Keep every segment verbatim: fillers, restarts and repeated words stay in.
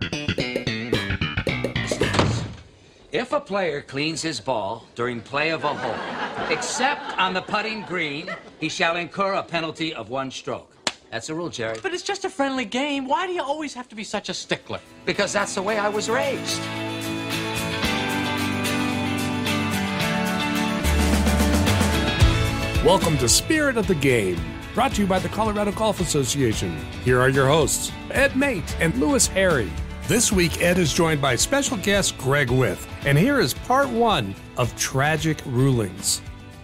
If a player cleans his ball during play of a hole, except on the putting green, he shall incur a penalty of one stroke. That's the rule, Jerry. But it's just a friendly game. Why do you always have to be such a stickler? Because that's the way I was raised. Welcome to Spirit of the Game, brought to you by the Colorado Golf Association. Here are your hosts, Ed Mate and Lewis Harry. This week, Ed is joined by special guest Greg With, and here is part one of Tragic Rulings.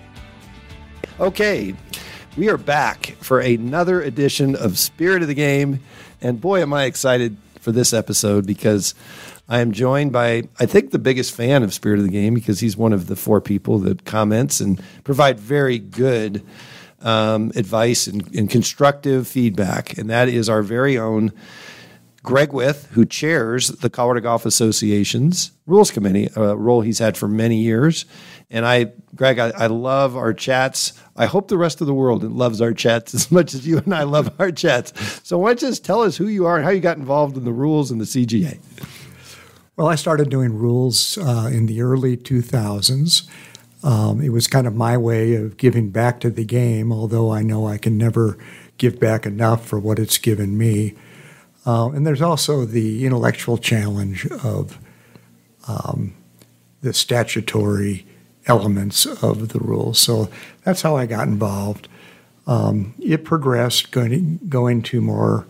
Okay, we are back for another edition of Spirit of the Game, and boy, am I excited for this episode because I am joined by, I think, the biggest fan of Spirit of the Game because he's one of the four people that comments and provide very good um, advice and, and constructive feedback, and that is our very own Greg With, who chairs the Colorado Golf Association's Rules Committee, a role he's had for many years. And I, Greg, I, I love our chats. I hope the rest of the world loves our chats as much as you and I love our chats. So why don't you just tell us who you are and how you got involved in the rules and the C G A? Well, I started doing rules uh, in the early two thousands. Um, it was kind of my way of giving back to the game, although I know I can never give back enough for what it's given me. Uh, and there's also the intellectual challenge of um, the statutory elements of the rules. So that's how I got involved. Um, it progressed going, going to more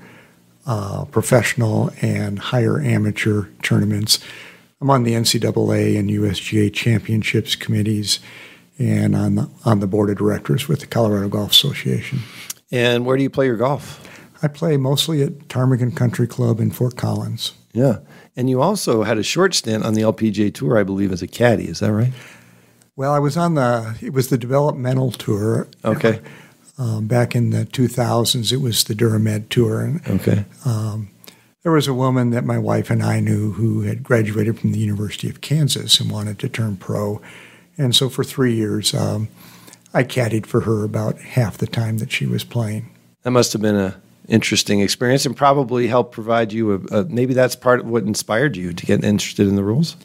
uh, professional and higher amateur tournaments. I'm on the N C double A and U S G A championships committees and on the, on the board of directors with the Colorado Golf Association. And where do you play your golf? I play mostly at Ptarmigan Country Club in Fort Collins. Yeah. And you also had a short stint on the L P G A Tour, I believe, as a caddy. Is that right? Well, I was on the, it was the developmental tour. Okay. Um, back in the two thousands, it was the Duramed Tour. And, okay. Um, there was a woman that my wife and I knew who had graduated from the University of Kansas and wanted to turn pro. And so for three years, um, I caddied for her about half the time that she was playing. That must have been a interesting experience and probably helped provide you a, a maybe that's part of what inspired you to get interested in the rules.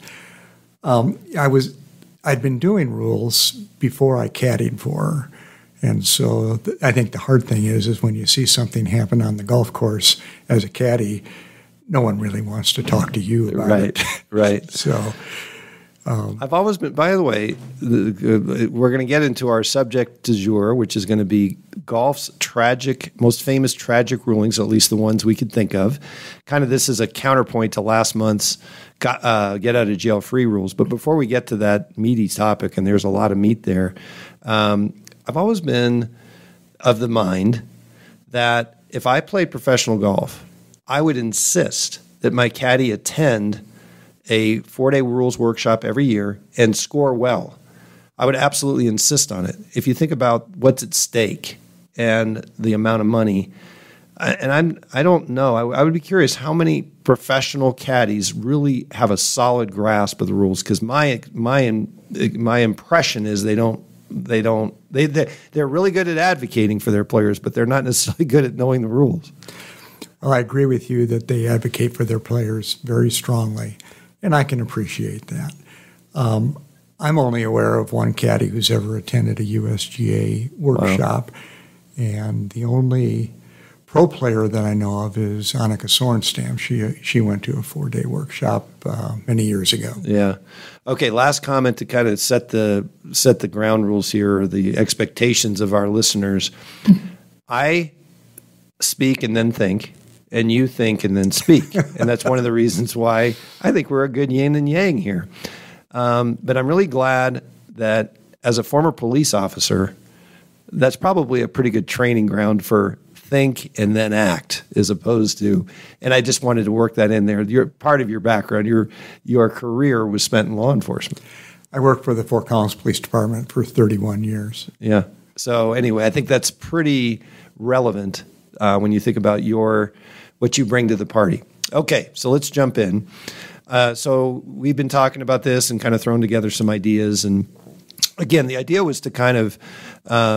Um, I was I'd been doing rules before I caddied for her, and so th- I think the hard thing is is when you see something happen on the golf course as a caddy, no one really wants to talk to you about right, it. Right. So. Um, I've always been, by the way, the, uh, we're going to get into our subject du jour, which is going to be golf's tragic, most famous tragic rulings, at least the ones we could think of. Kind of this is a counterpoint to last month's got, uh, get out of jail free rules. But before we get to that meaty topic, and there's a lot of meat there, um, I've always been of the mind that if I played professional golf, I would insist that my caddy attend a four-day rules workshop every year and score well. I would absolutely insist on it. If you think about what's at stake and the amount of money, and I'm, I don't know, I, I would be curious how many professional caddies really have a solid grasp of the rules, because my my my impression is they don't they don't they they're really good at advocating for their players, but they're not necessarily good at knowing the rules. Well, I agree with you that they advocate for their players very strongly. And I can appreciate that. Um, I'm only aware of one caddy who's ever attended a U S G A workshop. Wow. And the only pro player that I know of is Annika Sorenstam. She she went to a four-day workshop uh, many years ago. Yeah. Okay, last comment to kind of set the set the ground rules here, or the expectations of our listeners. I speak and then think. And you think and then speak. And that's one of the reasons why I think we're a good yin and yang here. Um, but I'm really glad that as a former police officer, that's probably a pretty good training ground for think and then act, as opposed to, and I just wanted to work that in there. You're part of your background, your your career was spent in law enforcement. I worked for the Fort Collins Police Department for thirty-one years. Yeah. So anyway, I think that's pretty relevant uh, when you think about your what you bring to the party. Okay, so let's jump in. Uh, so we've been talking about this and kind of thrown together some ideas. And again, the idea was to kind of um,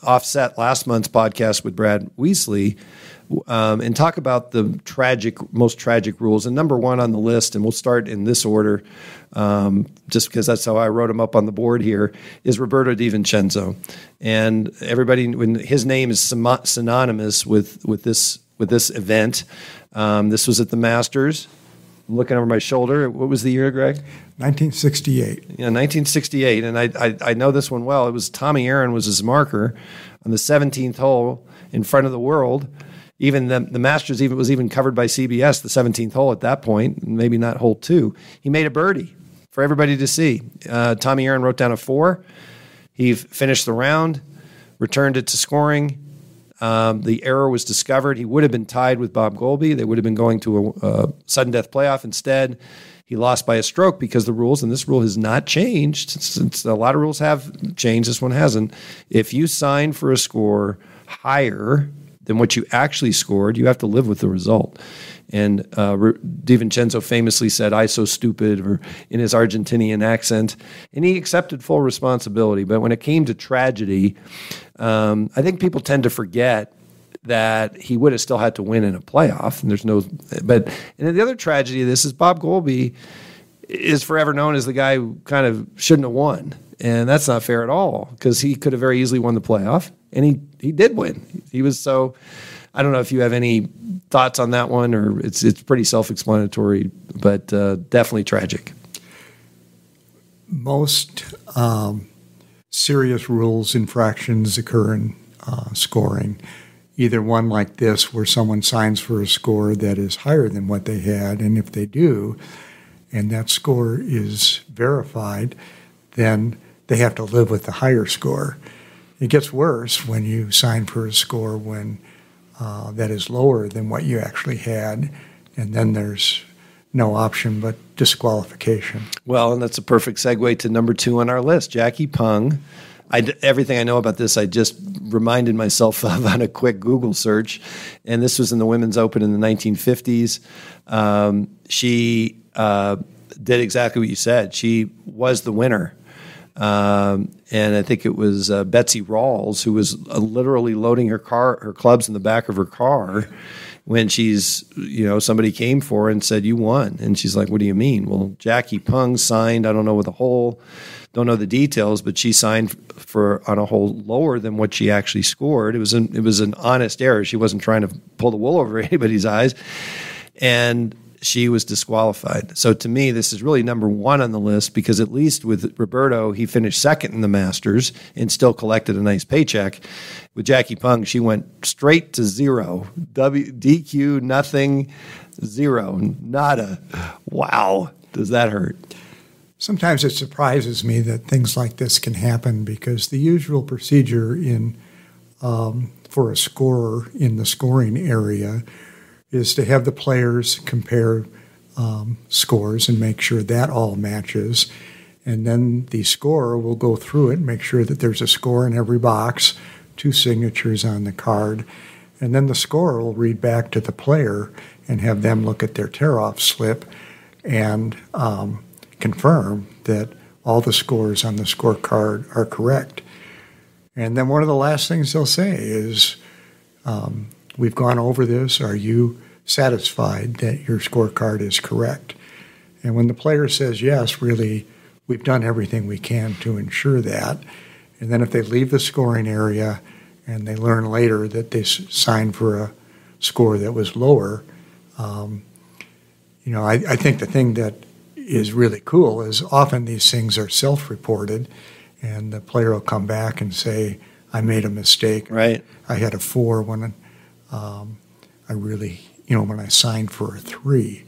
offset last month's podcast with Brad Weasley um, and talk about the tragic, most tragic rules. And number one on the list, and we'll start in this order, um, just because that's how I wrote him up on the board here, is Roberto Di Vincenzo. And everybody, when his name is synonymous with with this with this event. Um, this was at the Masters. I'm looking over my shoulder. What was the year, Greg? nineteen sixty-eight. Yeah, nineteen sixty-eight. And I, I I know this one well. It was Tommy Aaron was his marker on the seventeenth hole in front of the world. Even the, the Masters even was even covered by C B S, the seventeenth hole at that point, maybe not hole two. He made a birdie for everybody to see. Uh, Tommy Aaron wrote down a four. He f- finished the round, returned it to scoring. Um, the error was discovered. He would have been tied with Bob Goalby. They would have been going to a, a sudden death playoff. Instead, he lost by a stroke because the rules, and this rule has not changed. It's, it's, a lot of rules have changed. This one hasn't. If you sign for a score higher than what you actually scored, you have to live with the result. And uh, Di Vincenzo famously said, "I so stupid," or in his Argentinian accent, and he accepted full responsibility. But when it came to tragedy, um, I think people tend to forget that he would have still had to win in a playoff. And there's no, but and the other tragedy of this is Bob Goalby is forever known as the guy who kind of shouldn't have won, and that's not fair at all because he could have very easily won the playoff, and he he did win. He was so. I don't know if you have any thoughts on that one, or it's it's pretty self-explanatory, but uh, definitely tragic. Most um, serious rules infractions occur in uh, scoring. Either one like this, where someone signs for a score that is higher than what they had, and if they do, and that score is verified, then they have to live with the higher score. It gets worse when you sign for a score when Uh, that is lower than what you actually had, and then there's no option but disqualification. Well, and that's a perfect segue to number two on our list, Jackie Pung. I, everything I know about this, I just reminded myself of on a quick Google search, and this was in the Women's Open in the nineteen fifties. Um, she uh, did exactly what you said. She was the winner. Um, and I think it was uh, Betsy Rawls who was uh, literally loading her car, her clubs in the back of her car when she's, you know, somebody came for her and said, "You won." And she's like, "What do you mean?" Well, Jackie Pung signed, I don't know with a hole, don't know the details, but she signed for on a hole lower than what she actually scored. It was an, it was an honest error. She wasn't trying to pull the wool over anybody's eyes. And she was disqualified. So to me, this is really number one on the list because at least with Roberto, he finished second in the Masters and still collected a nice paycheck. With Jackie Pung, she went straight to zero. W, D Q, nothing, zero, nada. Wow, does that hurt? Sometimes it surprises me that things like this can happen because the usual procedure in um, for a scorer in the scoring area is to have the players compare um, scores and make sure that all matches. And then the scorer will go through it and make sure that there's a score in every box, two signatures on the card. And then the scorer will read back to the player and have them look at their tear-off slip and um, confirm that all the scores on the scorecard are correct. And then one of the last things they'll say is, um, "We've gone over this. Are you satisfied that your scorecard is correct?" And when the player says yes, really, we've done everything we can to ensure that. And then if they leave the scoring area and they learn later that they signed for a score that was lower, um, you know, I, I think the thing that is really cool is often these things are self-reported, and the player will come back and say, "I made a mistake. Right. I had a four when um, I really, you know, when I signed for a three."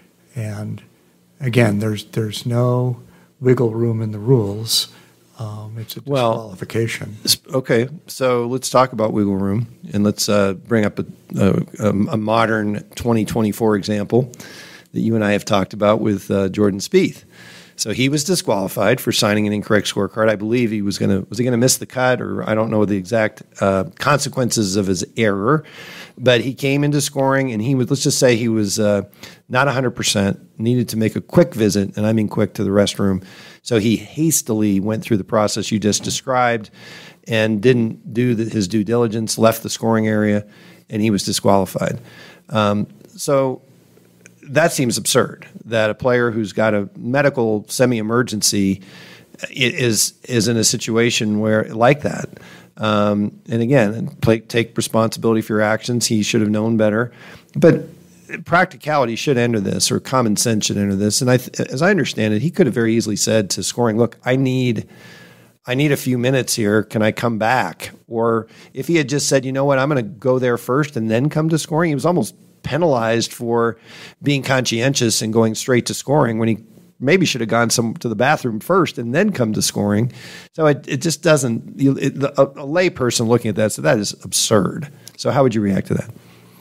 And again, there's there's no wiggle room in the rules. Um, it's a disqualification. Well, okay, so let's talk about wiggle room, and let's uh, bring up a, a, a modern twenty twenty-four example that you and I have talked about with uh, Jordan Spieth. So he was disqualified for signing an incorrect scorecard. I believe he was going to was he going to miss the cut, or I don't know the exact uh, consequences of his error. But he came into scoring, and he was, let's just say he was uh, not one hundred percent, needed to make a quick visit, and I mean quick, to the restroom. So he hastily went through the process you just described and didn't do the, his due diligence, left the scoring area, and he was disqualified. Um, so that seems absurd, that a player who's got a medical semi-emergency is is in a situation where like that. Um, and again, play, take responsibility for your actions. He should have known better. But practicality should enter this, or common sense should enter this. And I, as I understand it, he could have very easily said to scoring, look, I need I need a few minutes here. Can I come back? Or if he had just said, you know what, I'm going to go there first and then come to scoring, he was almost penalized for being conscientious and going straight to scoring when he maybe should have gone some to the bathroom first and then come to scoring. So it, it just doesn't, you, it, a, a lay person looking at that, so that is absurd. So how would you react to that?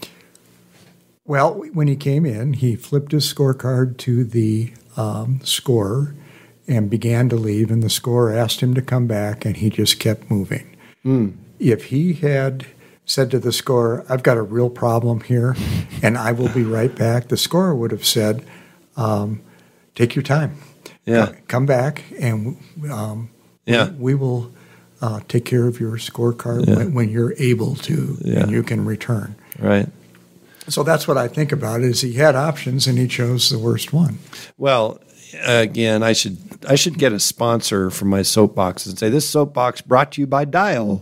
Well, when he came in, he flipped his scorecard to the um, scorer and began to leave, and the scorer asked him to come back, and he just kept moving. Mm. If he had said to the scorer, I've got a real problem here, and I will be right back, the scorer would have said, um, take your time. Yeah. Come back, and um, yeah. we, we will uh, take care of your scorecard yeah. when, when you're able to, yeah. and you can return. Right. So that's what I think about it, is he had options, and he chose the worst one. Well, again, I should I should get a sponsor for my soapbox and say, this soapbox brought to you by Dial.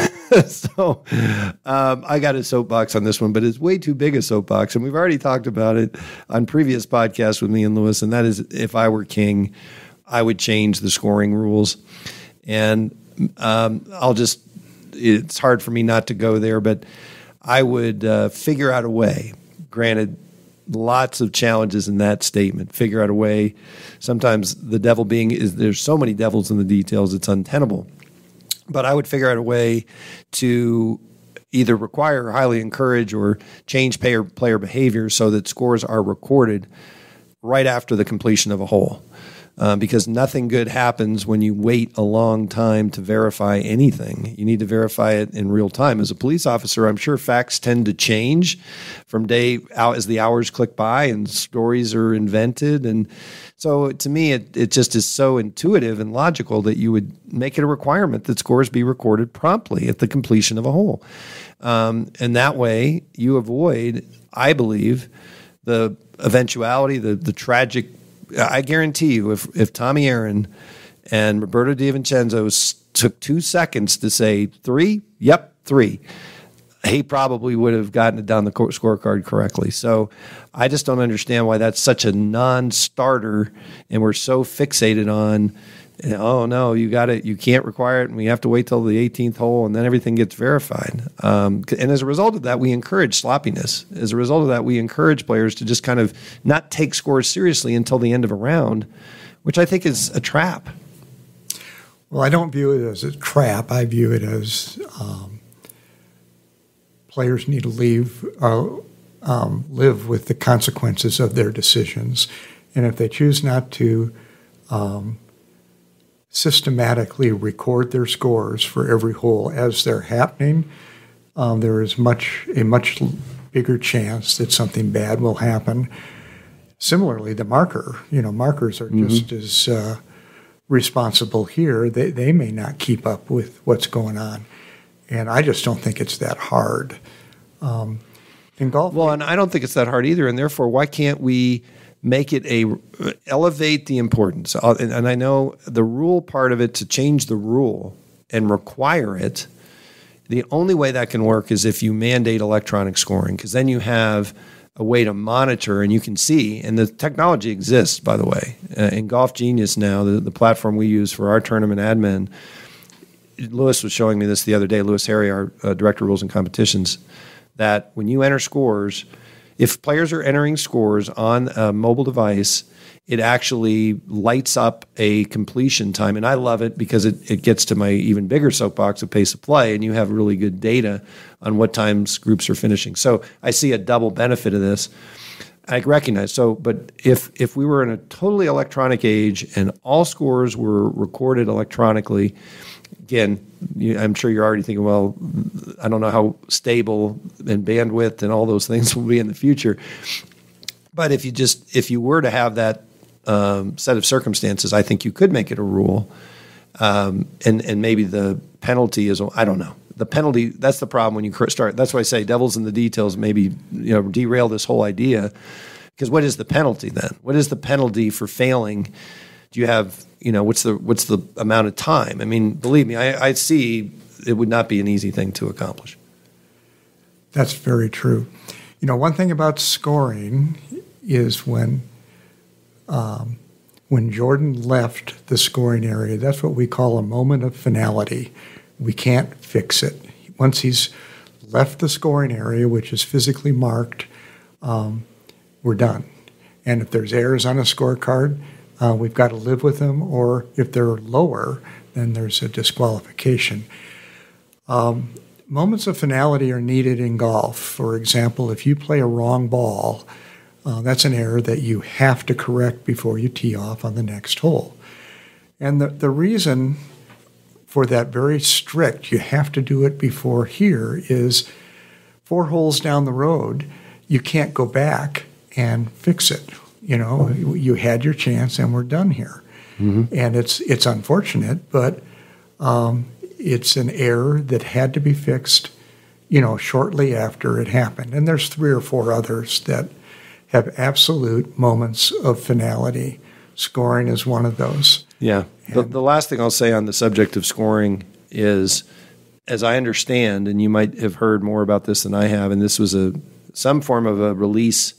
So um, I got a soapbox on this one, but it's way too big a soapbox. And we've already talked about it on previous podcasts with me and Lewis, and that is, if I were king, I would change the scoring rules. And um, I'll just, it's hard for me not to go there, but I would uh, figure out a way, granted, lots of challenges in that statement, figure out a way. Sometimes the devil being is there's so many devils in the details, it's untenable. But I would figure out a way to either require or highly encourage or change player, player behavior so that scores are recorded right after the completion of a hole. Uh, because nothing good happens when you wait a long time to verify anything. You need to verify it in real time. As a police officer, I'm sure facts tend to change from day out as the hours click by and stories are invented. And so to me, it, it just is so intuitive and logical that you would make it a requirement that scores be recorded promptly at the completion of a hole. Um, and that way you avoid, I believe, the eventuality, the, the tragic. I guarantee you, if if Tommy Aaron and Roberto DiVincenzo s- took two seconds to say three, yep, three, he probably would have gotten it down the co- scorecard correctly. So I just don't understand why that's such a non-starter, and we're so fixated on, oh no, you got it, you can't require it, and we have to wait till the eighteenth hole, and then everything gets verified. Um, and as a result of that, we encourage sloppiness. As a result of that, we encourage players to just kind of not take scores seriously until the end of a round, which I think is a trap. Well, I don't view it as a trap. I view it as um, players need to leave, uh, um, live with the consequences of their decisions. And if they choose not to um, systematically record their scores for every hole as they're happening, um, there is much a much bigger chance that something bad will happen. Similarly, the marker, you know, markers are mm-hmm. just as uh, responsible here. They they may not keep up with what's going on, and I just don't think it's that hard. Um, in golf, well, and I don't think it's that hard either, and therefore, why can't we make it a elevate the importance? And, and I know the rule part of it, to change the rule and require it, the only way that can work is if you mandate electronic scoring, because then you have a way to monitor and you can see, and the technology exists, by the way. Uh, in Golf Genius now, the, the platform we use for our tournament admin, Lewis was showing me this the other day, Lewis Harry, our uh, Director of Rules and Competitions, that when you enter scores, if players are entering scores on a mobile device, it actually lights up a completion time. And I love it because it, it gets to my even bigger soapbox of pace of play, and you have really good data on what times groups are finishing. So I see a double benefit of this. I recognize. So, but if if we were in a totally electronic age and all scores were recorded electronically, again, you, I'm sure you're already thinking, well, I don't know how stable and bandwidth and all those things will be in the future. But if you just if you were to have that um, set of circumstances, I think you could make it a rule, um, and and maybe the penalty is I don't know. The penalty, that's the problem when you start. That's why I say devil's in the details, maybe you know derail this whole idea. Because what is the penalty then? What is the penalty for failing? Do you have, you know, what's the what's the amount of time? I mean, believe me, I, I see it would not be an easy thing to accomplish. That's very true. You know, one thing about scoring is when um, when Jordan left the scoring area, that's what we call a moment of finality. We can't fix it. Once he's left the scoring area, which is physically marked, um, we're done. And if there's errors on a scorecard, uh, we've got to live with them, or if they're lower, then there's a disqualification. Um, moments of finality are needed in golf. For example, if you play a wrong ball, uh, that's an error that you have to correct before you tee off on the next hole. And the, the reason for that very strict, you have to do it before here, is four holes down the road, you can't go back and fix it. You know, you had your chance and we're done here. Mm-hmm. And it's it's unfortunate, but um, it's an error that had to be fixed, you know, shortly after it happened. And there's three or four others that have absolute moments of finality. Scoring is one of those. Yeah. The, the last thing I'll say on the subject of scoring is, as I understand, and you might have heard more about this than I have, and this was a some form of a release,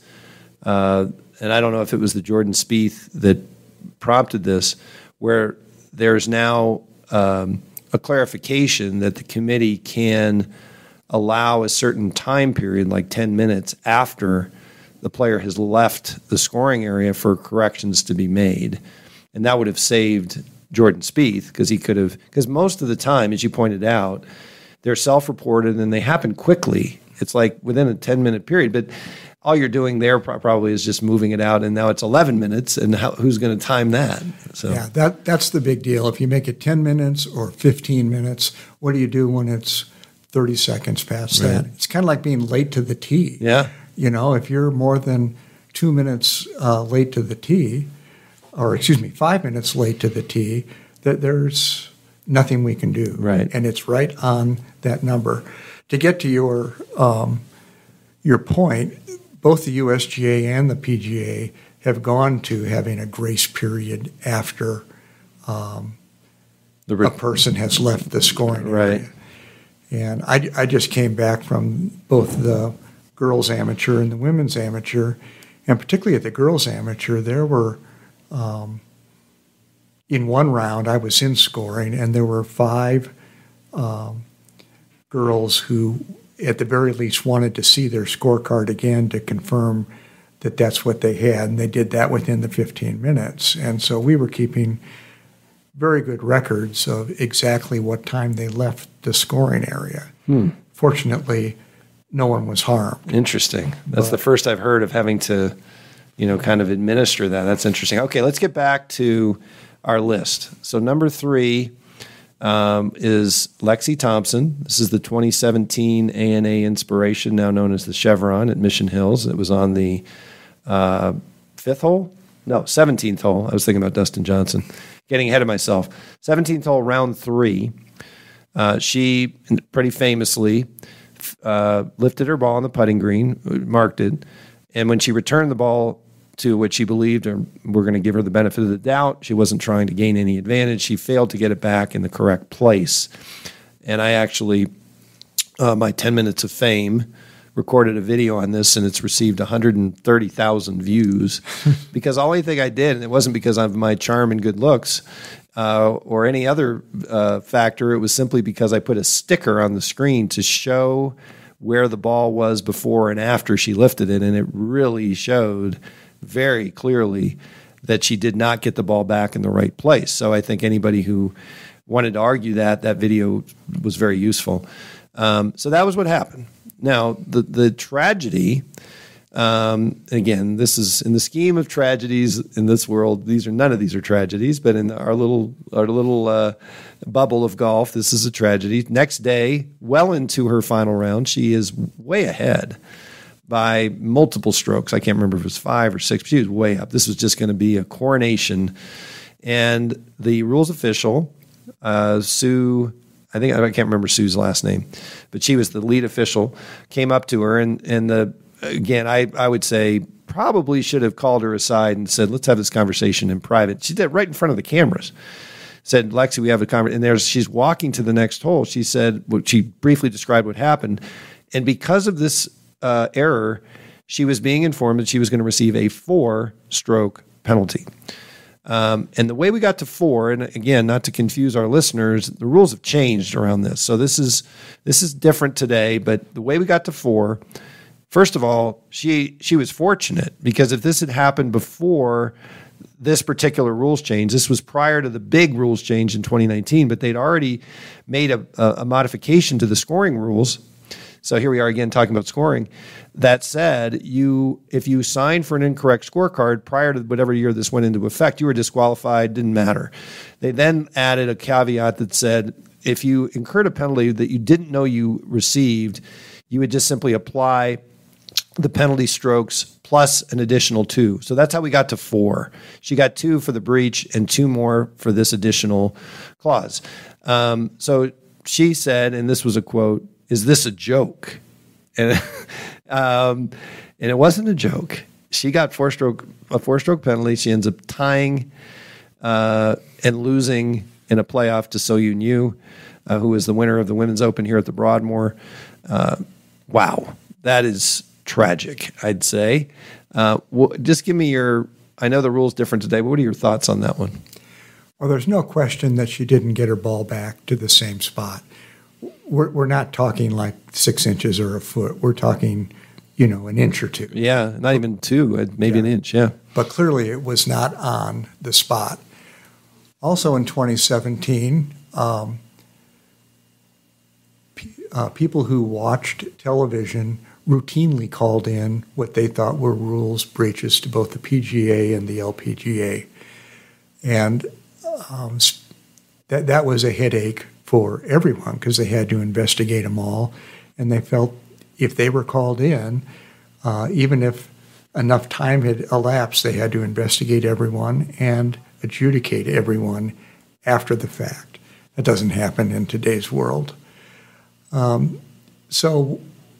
uh, and I don't know if it was the Jordan Spieth that prompted this, where there's now um, a clarification that the committee can allow a certain time period, like ten minutes after the player has left the scoring area, for corrections to be made. And that would have saved Jordan Spieth, because he could have, because most of the time, as you pointed out, they're self-reported and they happen quickly. It's like within a ten-minute period, but all you're doing there probably is just moving it out, and now it's eleven minutes, and how, who's going to time that? So yeah, that that's the big deal. If you make it ten minutes or fifteen minutes, what do you do when it's thirty seconds past Right. that? It's kind of like being late to the tee. Yeah. You know, if you're more than two minutes uh, late to the tee, or excuse me, five minutes late to the tee, that there's nothing we can do. Right. And it's right on that number. To get to your um, your point, both the U S G A and the P G A have gone to having a grace period after um, the re- a person has left the scoring Right. area. And I, I just came back from both the girls amateur and the women's amateur, and particularly at the girls amateur, there were, um, in one round, I was in scoring, and there were five um, girls who, at the very least, wanted to see their scorecard again to confirm that that's what they had, and they did that within the fifteen minutes. And so we were keeping very good records of exactly what time they left the scoring area. Hmm. Fortunately, no one was harmed. Interesting. That's But- the first I've heard of having to, you know, kind of administer that. That's interesting. Okay, let's get back to our list. So number three um, is Lexi Thompson. This is the twenty seventeen A N A Inspiration, now known as the Chevron at Mission Hills. It was on the uh, fifth hole? No, seventeenth hole. I was thinking about Dustin Johnson. Getting ahead of myself. seventeenth hole, round three. Uh, she pretty famously uh, lifted her ball on the putting green, marked it, and when she returned the ball to what she believed, or we're going to give her the benefit of the doubt, she wasn't trying to gain any advantage. She failed to get it back in the correct place. And I actually, uh, my ten minutes of fame, recorded a video on this, and it's received one hundred thirty thousand views because the only thing I did, and it wasn't because of my charm and good looks uh, or any other uh, factor, it was simply because I put a sticker on the screen to show where the ball was before and after she lifted it, and it really showed very clearly that she did not get the ball back in the right place. So I think anybody who wanted to argue that, that video was very useful. Um, so that was what happened. Now, the, the tragedy Um, again, this is in the scheme of tragedies in this world. These are none of these are tragedies, but in our little our little uh, bubble of golf, this is a tragedy. Next day, well into her final round, she is way ahead by multiple strokes. I can't remember if it was five or six, but she was way up. This was just going to be a coronation, and the rules official, uh, Sue. I think I can't remember Sue's last name, but she was the lead official. Came up to her and and the. Again, I, I would say probably should have called her aside and said, let's have this conversation in private. She did right in front of the cameras. Said, Lexi, we have a conversation. And there's, she's walking to the next hole. She said, well, she briefly described what happened. And because of this uh, error, she was being informed that she was going to receive a four-stroke penalty. Um, and the way we got to four, and again, not to confuse our listeners, the rules have changed around this. So this is this is different today, but the way we got to four, first of all, she she was fortunate because if this had happened before this particular rules change, this was prior to the big rules change in twenty nineteen, but they'd already made a, a, a modification to the scoring rules. So here we are again talking about scoring. That said, you if you signed for an incorrect scorecard prior to whatever year this went into effect, you were disqualified, didn't matter. They then added a caveat that said if you incurred a penalty that you didn't know you received, you would just simply apply the penalty strokes plus an additional two. So that's how we got to four. She got two for the breach and two more for this additional clause. Um, so she said, and this was a quote, "Is this a joke?" And, um, and it wasn't a joke. She got four stroke a four stroke penalty. She ends up tying uh, and losing in a playoff to So Yoon Yu, uh, who is the winner of the Women's Open here at the Broadmoor. Uh, wow, that is tragic, I'd say. Uh, well, just give me your, I know the rule's different today, but what are your thoughts on that one? Well, there's no question that she didn't get her ball back to the same spot. We're, we're not talking like six inches or a foot. We're talking, you know, an inch or two. Yeah, not even two, maybe yeah. an inch, yeah. But clearly it was not on the spot. Also in twenty seventeen, um, p- uh, people who watched television routinely called in what they thought were rules breaches to both the P G A and the L P G A. And um, that that was a headache for everyone because they had to investigate them all. And they felt if they were called in, uh, even if enough time had elapsed, they had to investigate everyone and adjudicate everyone after the fact. That doesn't happen in today's world. Um, so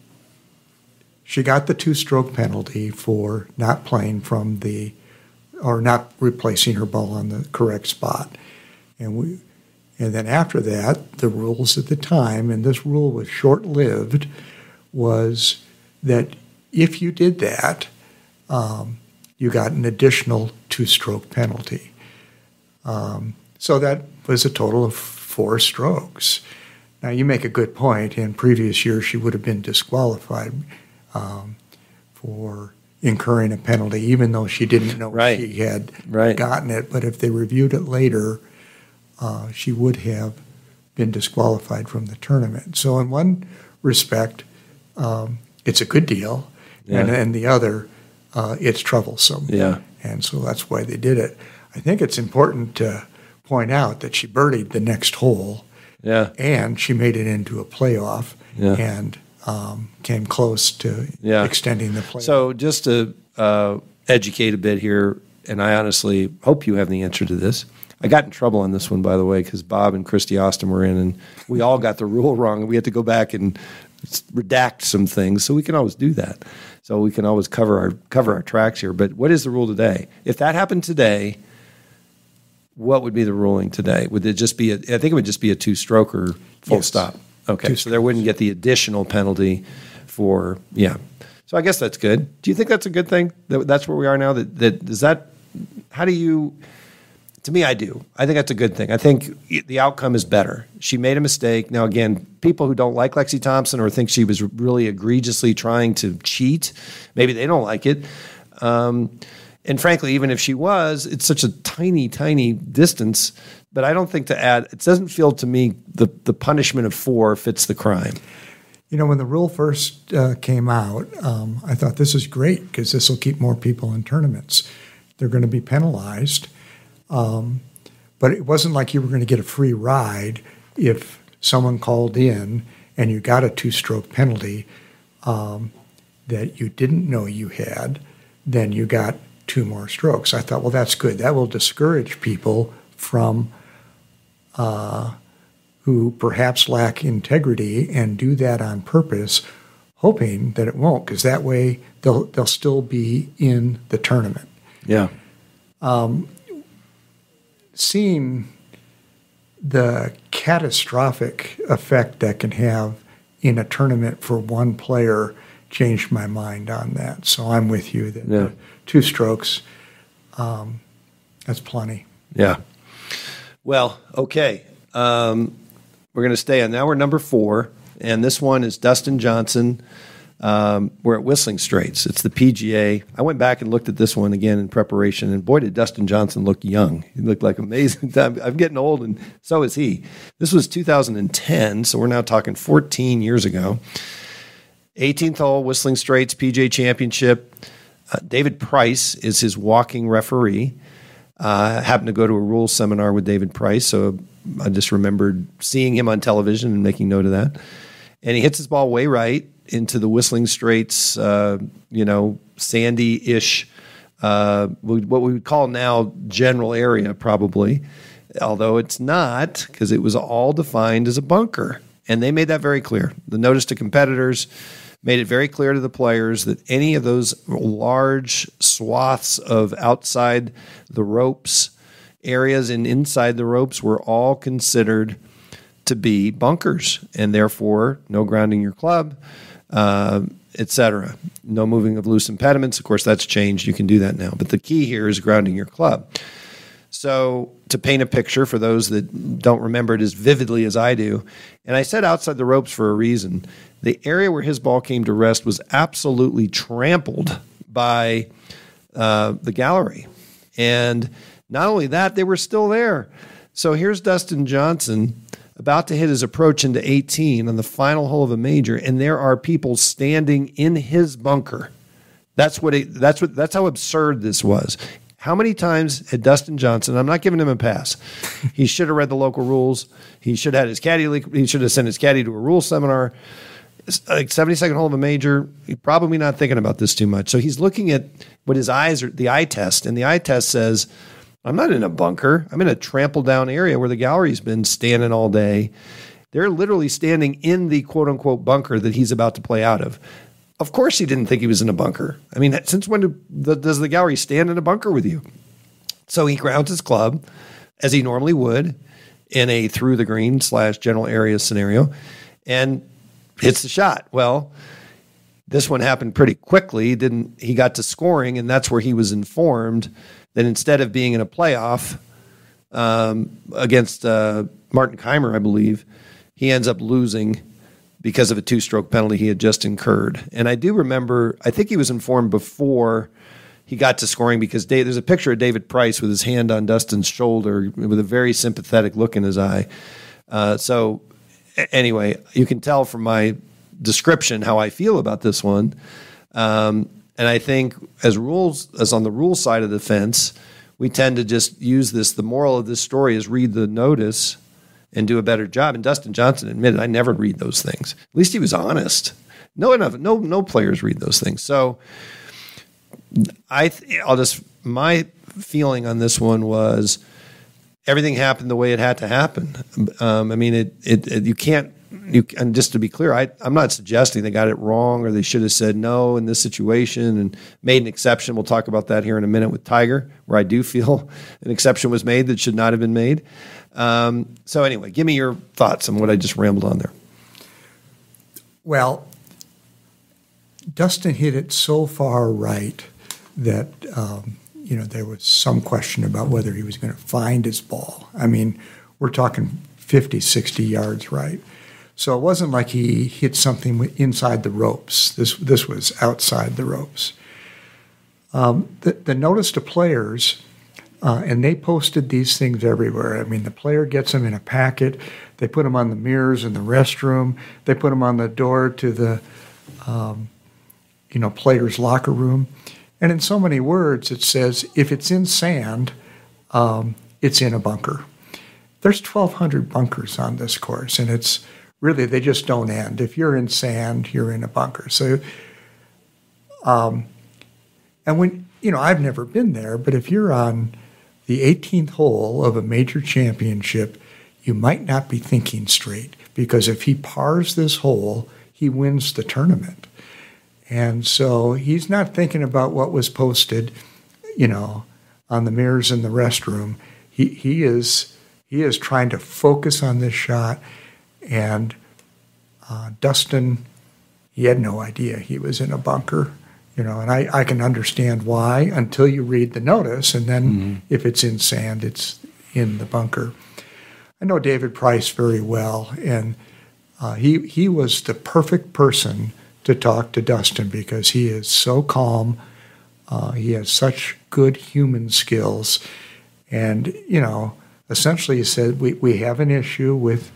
she got the two-stroke penalty for not playing from the, or not replacing her ball on the correct spot. And we, and then after that, the rules at the time, and this rule was short-lived, was that if you did that, um, you got an additional two-stroke penalty. Um, so that was a total of four strokes. Now, you make a good point. In previous years, she would have been disqualified Um, for incurring a penalty, even though she didn't know right. she had right. gotten it. But if they reviewed it later, uh, she would have been disqualified from the tournament. So in one respect, um, it's a good deal, yeah. and in the other, uh, it's troublesome. Yeah. And so that's why they did it. I think it's important to point out that she birdied the next hole, yeah. and she made it into a playoff, yeah. and Um, came close to yeah. extending the play. So just to uh, educate a bit here, and I honestly hope you have the answer to this. I got in trouble on this one, by the way, because Bob and Christy Austin were in, and we all got the rule wrong, and we had to go back and redact some things. So we can always do that. So we can always cover our cover our tracks here. But what is the rule today? If that happened today, what would be the ruling today? Would it just be? A, I think it would just be a two-stroker, full yes. stop. Okay, so they wouldn't get the additional penalty for, yeah. So I guess that's good. Do you think that's a good thing? That that's where we are now? That, that does that, how do you, to me, I do. I think that's a good thing. I think the outcome is better. She made a mistake. Now, again, people who don't like Lexi Thompson or think she was really egregiously trying to cheat, maybe they don't like it. Um, and frankly, even if she was, it's such a tiny, tiny distance. But I don't think to add, it doesn't feel to me the, the punishment of four fits the crime. You know, when the rule first uh, came out, um, I thought this is great because this will keep more people in tournaments. They're going to be penalized. Um, but it wasn't like you were going to get a free ride if someone called in and you got a two-stroke penalty um, that you didn't know you had, then you got two more strokes. I thought, well, that's good. That will discourage people from uh, who perhaps lack integrity and do that on purpose, hoping that it won't, because that way they'll they'll still be in the tournament. Yeah. Um, seeing the catastrophic effect that can have in a tournament for one player changed my mind on that. So I'm with you that yeah. two strokes, um, that's plenty. Yeah. Well, okay. Um, we're going to stay on. Now we're number four, and this one is Dustin Johnson. Um, we're at Whistling Straits. It's the P G A. I went back and looked at this one again in preparation, and boy, did Dustin Johnson look young. He looked like amazing. I'm, I'm getting old, and so is he. This was two thousand ten, so we're now talking fourteen years ago. eighteenth hole, Whistling Straits P G A Championship. Uh, David Price is his walking referee. Uh, I happened to go to a rules seminar with David Price, so I just remembered seeing him on television and making note of that. And he hits his ball way right into the Whistling Straits, uh, you know, sandy-ish, uh, what we would call now general area probably, although it's not, because it was all defined as a bunker. And they made that very clear. The notice to competitors made it very clear to the players that any of those large swaths of outside the ropes areas and inside the ropes were all considered to be bunkers, and therefore no grounding your club, uh, et cetera. No moving of loose impediments. Of course, that's changed. You can do that now. But the key here is grounding your club. So to paint a picture for those that don't remember it as vividly as I do, and I said outside the ropes for a reason, the area where his ball came to rest was absolutely trampled by uh, the gallery. And not only that, they were still there. So here's Dustin Johnson about to hit his approach into eighteen on the final hole of a major, and there are people standing in his bunker. That's what it, that's what that's how absurd this was. How many times had Dustin Johnson, I'm not giving him a pass, he should have read the local rules. He should have had his caddy, he should have sent his caddy to a rules seminar. Like seventy-second hole of a major, he's probably not thinking about this too much. So he's looking at what his eyes are, the eye test, and the eye test says, I'm not in a bunker. I'm in a trampled down area where the gallery's been standing all day. They're literally standing in the quote unquote bunker that he's about to play out of. Of course he didn't think he was in a bunker. I mean, since when do the, does the gallery stand in a bunker with you? So he grounds his club as he normally would in a through the green slash general area scenario and hits the shot. Well, this one happened pretty quickly. Didn't he got to scoring, and that's where he was informed that instead of being in a playoff um, against uh, Martin Keimer, I believe, he ends up losing because of a two-stroke penalty he had just incurred. And I do remember, I think he was informed before he got to scoring because Dave, there's a picture of David Price with his hand on Dustin's shoulder with a very sympathetic look in his eye. Uh, so anyway, you can tell from my description how I feel about this one. Um, and I think as rules, as on the rule side of the fence, we tend to just use this. The moral of this story is read the notice and do a better job. And Dustin Johnson admitted, I never read those things. At least he was honest. No enough. No, no players read those things. So I, I'll just, my feeling on this one was everything happened the way it had to happen. Um, I mean, it, it, it, you can't, you, and just to be clear, I, I'm not suggesting they got it wrong or they should have said no in this situation and made an exception. We'll talk about that here in a minute with Tiger, where I do feel an exception was made that should not have been made. Um, so anyway, give me your thoughts on what I just rambled on there. Well, Dustin hit it so far right that, um, you know, there was some question about whether he was going to find his ball. I mean, we're talking fifty, sixty yards right. So it wasn't like he hit something inside the ropes. This this was outside the ropes. Um, the, the notice to players Uh, and they posted these things everywhere. I mean, the player gets them in a packet. They put them on the mirrors in the restroom. They put them on the door to the, um, you know, player's locker room. And in so many words, it says, if it's in sand, um, it's in a bunker. There's twelve hundred bunkers on this course, and it's really, they just don't end. If you're in sand, you're in a bunker. So, um, and when, you know, I've never been there, but if you're on the eighteenth hole of a major championship, you might not be thinking straight, because if he pars this hole, he wins the tournament. And so he's not thinking about what was posted, you know, on the mirrors in the restroom. He he is he is trying to focus on this shot. And uh, Dustin, he had no idea he was in a bunker, you know, and I, I can understand why until you read the notice, and then mm-hmm. if it's in sand, it's in the bunker. I know David Price very well, and uh, he he was the perfect person to talk to Dustin, because he is so calm. Uh, he has such good human skills. And, you know, essentially he said, we, we have an issue with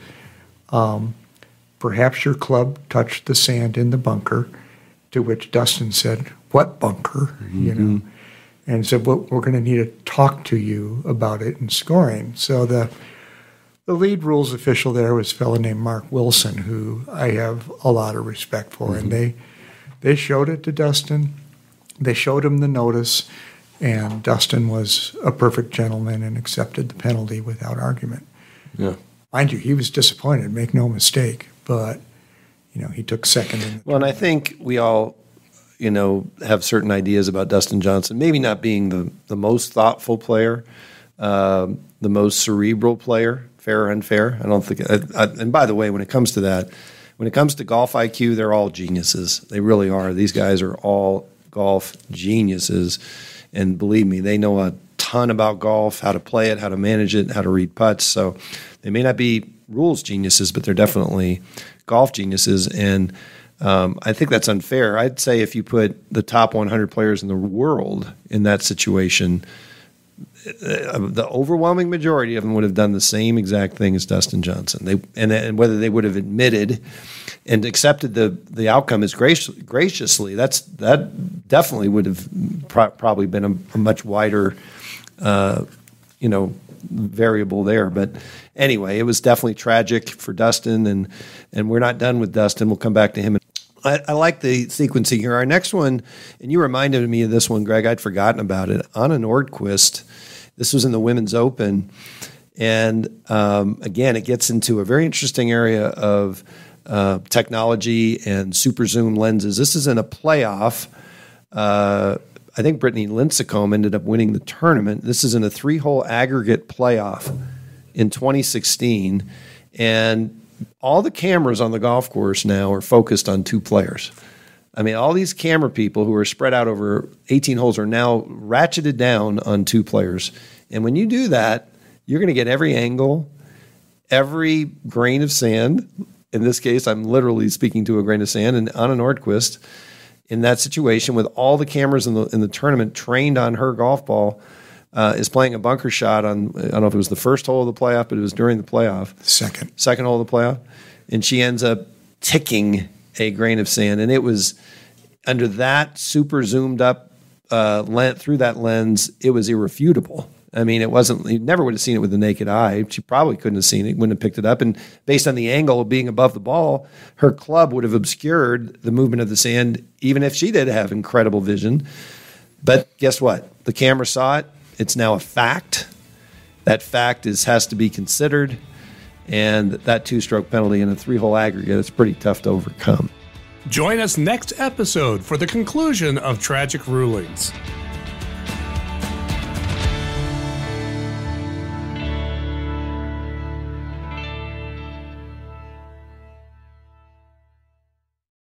um, perhaps your club touched the sand in the bunker, to which Dustin said, what bunker? Mm-hmm. You know, and said, well, we're going to need to talk to you about it in scoring. So the the lead rules official there was a fellow named Mark Wilson, who I have a lot of respect for. Mm-hmm. And they they showed it to Dustin. They showed him the notice, and Dustin was a perfect gentleman and accepted the penalty without argument. Yeah. Mind you, he was disappointed, make no mistake, but, you know, he took second in the Well, and I think we all, you know, have certain ideas about Dustin Johnson, maybe not being the, the most thoughtful player, uh, the most cerebral player, fair or unfair. I don't think I, I, and by the way, when it comes to that, when it comes to golf I Q, they're all geniuses. They really are. These guys are all golf geniuses. And believe me, they know a ton about golf, how to play it, how to manage it, how to read putts. So they may not be rules geniuses, but they're definitely golf geniuses. And um, I think that's unfair. I'd say if you put the top one hundred players in the world in that situation, the overwhelming majority of them would have done the same exact thing as Dustin Johnson. They and, and whether they would have admitted and accepted the the outcome as gracious, graciously, that's that definitely would have pro- probably been a, a much wider, uh, you know, variable there. But anyway, it was definitely tragic for Dustin, and and we're not done with Dustin. We'll come back to him. I, I like the sequencing here. Our next one, and you reminded me of this one, Greg. I'd forgotten about it. Anna Nordqvist. This was in the Women's Open. And um, again, it gets into a very interesting area of uh, technology and super zoom lenses. This is in a playoff. Uh, I think Brittany Lincecum ended up winning the tournament. This is in a three-hole aggregate playoff in twenty sixteen. And all the cameras on the golf course now are focused on two players. I mean, all these camera people who are spread out over eighteen holes are now ratcheted down on two players. And when you do that, you're going to get every angle, every grain of sand. In this case, I'm literally speaking to a grain of sand. And Anna Nordqvist, in that situation, with all the cameras in the in the tournament trained on her golf ball, uh, is playing a bunker shot on, I don't know if it was the first hole of the playoff, but it was during the playoff. Second. Second hole of the playoff. And she ends up ticking a grain of sand. And it was under that super zoomed up uh, lens, through that lens, it was irrefutable. I mean, it wasn't, you never would have seen it with the naked eye. She probably couldn't have seen it, wouldn't have picked it up. And based on the angle of being above the ball, her club would have obscured the movement of the sand, even if she did have incredible vision. But guess what? The camera saw it. It's now a fact. That fact is has to be considered. And that two-stroke penalty in a three-hole aggregate is pretty tough to overcome. Join us next episode for the conclusion of Tragic Rulings.